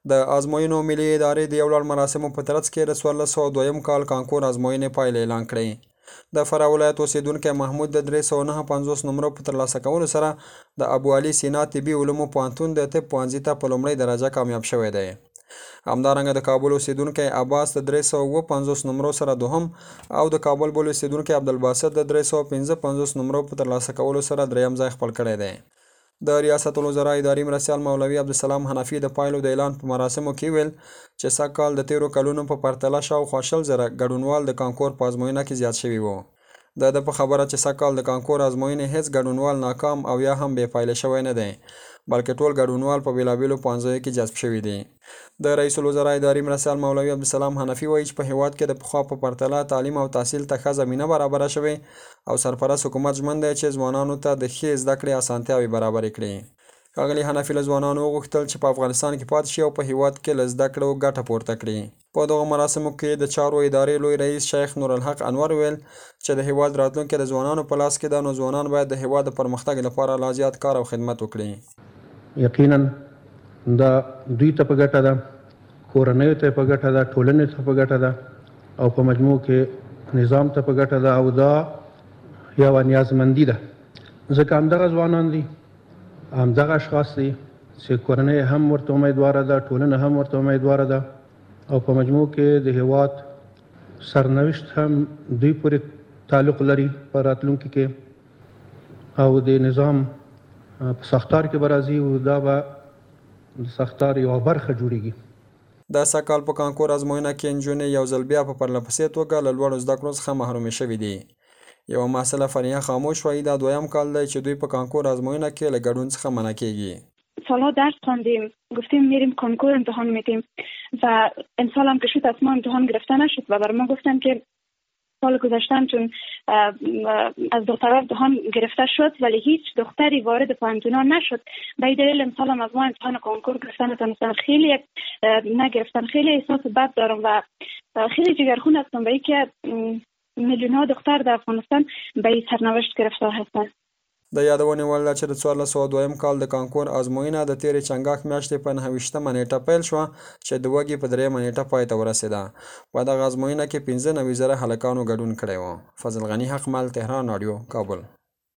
د ازموینو ملي ادارې د یو لړ مراسمو په ترڅ کې د 1402 کال کانکور ازموینې پایلې اعلان کړې. د فراه ولایت اوسیدونکی محمود د 359 نمرو په ترلاسه کولو سره د ابو علي سینا طبي علومو پوهنتون د طب پوهنځي ته په لومړۍ درجه کامیاب شوی دی. همدارنګه د کابل اوسیدونکی عباس د 350 نمرو سره دوهم او د کابل بل اوسیدونکی عبدالباسط د 355 نمرو په ترلاسه کولو سره دریم ځای خپل کړی دی. د ریاست الوزرا اداري مرستیال مولوي عبدالسلام حنفي د پایلو د اعلان په مراسمو کې ویل چې سږ کال د تیرو کلونو په پرتله شاوخوا 100,000 ګډونوال د کانکور په ازموینه کې زیات شوي وو. د ده په خبره چې سږ کال د کانکور ازموینې هیڅ ګډونوال ناکام او یا هم بې پایله شوی نه دی، بلکې ټول ګډونوال په بېلابېلو پوهنځیو کې جذب شوي دي. د رئیس الوزرا اداري مرستیال مولوي عبدالسلام حنفي وایي چې په هیواد کې د پخوا په پرتله تعلیم او تحصیل ته ښه زمینه برابره شوې او سرپرست حکومت ژمن دی چې ځوانانو ته د ښې زده کړې اسانتیاوې برابرې کړي. ښاغلي حنفي له ځوانانو وغوښتل چې په افغانستان کې پاتې شي او په هیواد کې له زده کړو ګټه پورته کړي. په دغو مراسمو کې د چارو ادارې لوی رئیس شیخ نورالحق انور ویل چې د هیواد راتلونکی د ځوانانو په لاس کې ده، نو ځوانان باید د هیواد د پرمختګ لپاره لا زیات کار او خدمت وکړي. یقینا دا دوی ته په ګټه ده، کورنیو ته په ګټه ده، ټولنې ته په ګټه ده او په مجموع کې نظام ته په ګټه ده او دا یوه نیازمندي ده، ځکه همدغه ځوانان دي، همدغه اشخاص دي چې کورنۍ هم ورته امیدواره ده، ټولنه هم ورته امیدواره ده او په مجموع کې د هیواد سرنوشت هم دوی پورې تعلق لري په راتلونکي کې او د نظام په ساختار کې به راځي او دا به د ساختار یوه برخه جوړیږي. د سږ کال په کانکور ازموینه کې نجونې یو ځل بیا په پرلهپسې توګه له لوړو زده کړو څخه محرومې شوي دي. یوه محصله فریحه خاموش وایي دا دویم کال دی چې دوی په کانکور ازموینه کې له ګډون څخه منع کیږي. سالها درس خواندیم، گفتیم میریم کانکور امتحان میدیم و امسال هم که شد از ما امتحان گرفته نشد و بر ما گفتن که سال گذشتن چون از دخترها امتحان گرفته شد ولی هیچ دختری وارد پوهنتونا نشد، به این دلیل امسال هم از ما امتحان کانکور گرفتن نتونستن. خیلی نگرفتن، خیلی احساس بد دارم و خیلی جگرخون هستم به اینکه میلیون ها دختر در افغانستان به این سرنوشت گرفتار هستند. د یادونې وړ ده چې د 1402 کال د کانکور ازموینه د تیرې چنګاښ میاشتې په 29مه نیټه پیل شوه چې د وږي په 3مه نیټه پای ته ورسېده. په دغه ازموینه کې 95,000 هلکانو ګډون کړی و. فضل غني حقمل، تهران رادیو، کابل.